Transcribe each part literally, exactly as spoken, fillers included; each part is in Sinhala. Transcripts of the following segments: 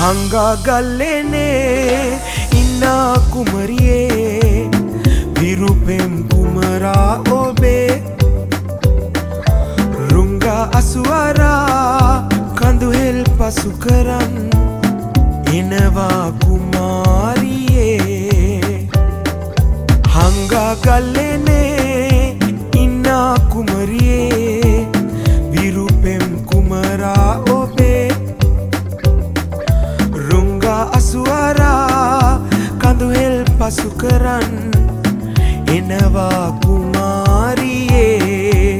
හංගාගල්ලේනේ ඉන්නා කුමරියේ විරුපෙම් කුමරා ඔබේ රුංගා අසුවරා කඳුහෙල් පසු කරන් එනවා කුමාරියේ හංගාගල්ලේනේ ඉන්නා කුමරියේ විරුපෙම් කුමරා ඔබේ අසුවරා කඳුහෙල් පසු කරන් එනවා කුමාරියේ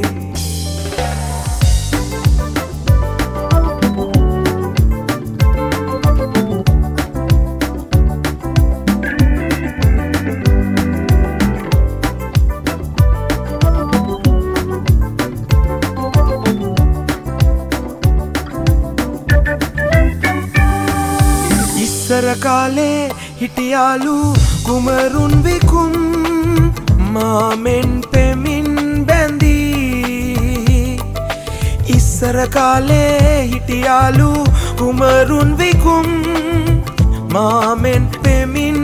ඉස්සර කාලේ හිටියාලු කුමරුන් විකුම් මාමෙන් පෙමින් බැඳී ඉස්සර කාලේ හිටියාලු කුමරුන් විකුම් මාමෙන් පෙමින්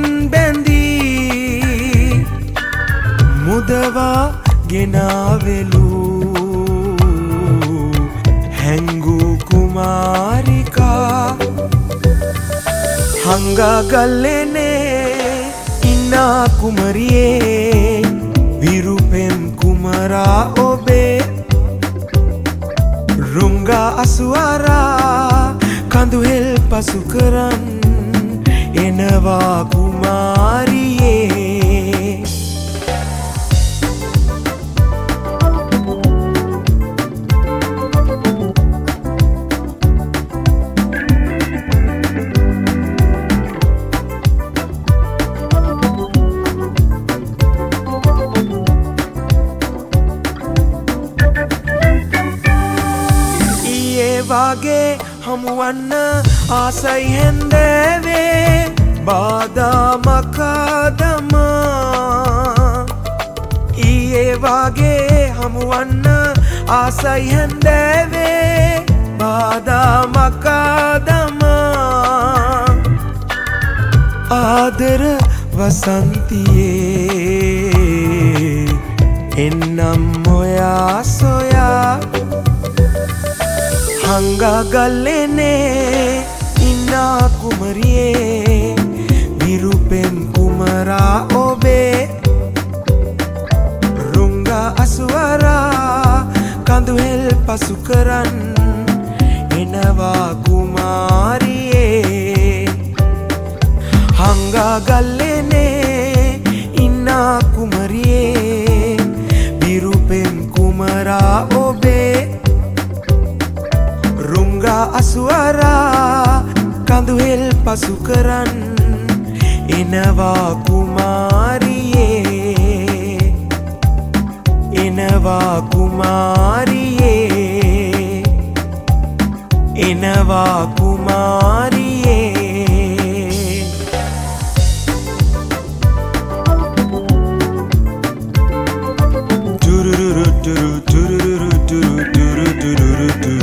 බැඳී මුදවා ගෙනාවෙලු හැංගූ කුමාරිකා හංගාගල්ලේනේ ඉන්නා කුමරියේ විරුපෙම් කුමරා ඔබේ රුංගා අසුවරා කඳුහෙල් පසු කරන් එනවා කුමාරියේ වාගේ හමුවන්න ආසයි හැන්දෑවේ බාධා මකාදමා ඊයේ වාගේ හමුවන්න ආසයි හැන්දෑවේ බාධා මකාදමා ආදර වසන්තියේ එන්නම් ඔයා සොයා හංගාගල්ලේනේ ඉන්නා කුමරියේ විරුපෙම් කුමරා ඔබේ රුංගා අසුවරා කඳුහෙල් පසු කරන් එනවා කුමාරියේ හංගාගල්ලේනේ ඉන්නා කුමරියේ විරුපෙම් කුමරා ඔබේ රුංගා අසුවරා කඳුහෙල් පසු කරන් එනවා කුමාරියේ එනවා කුමාරියේ එනවා කුමාරියේ ටුරුරුරු ටුරු ටුරුරුරු ටුරු ටුරු ටුරුරු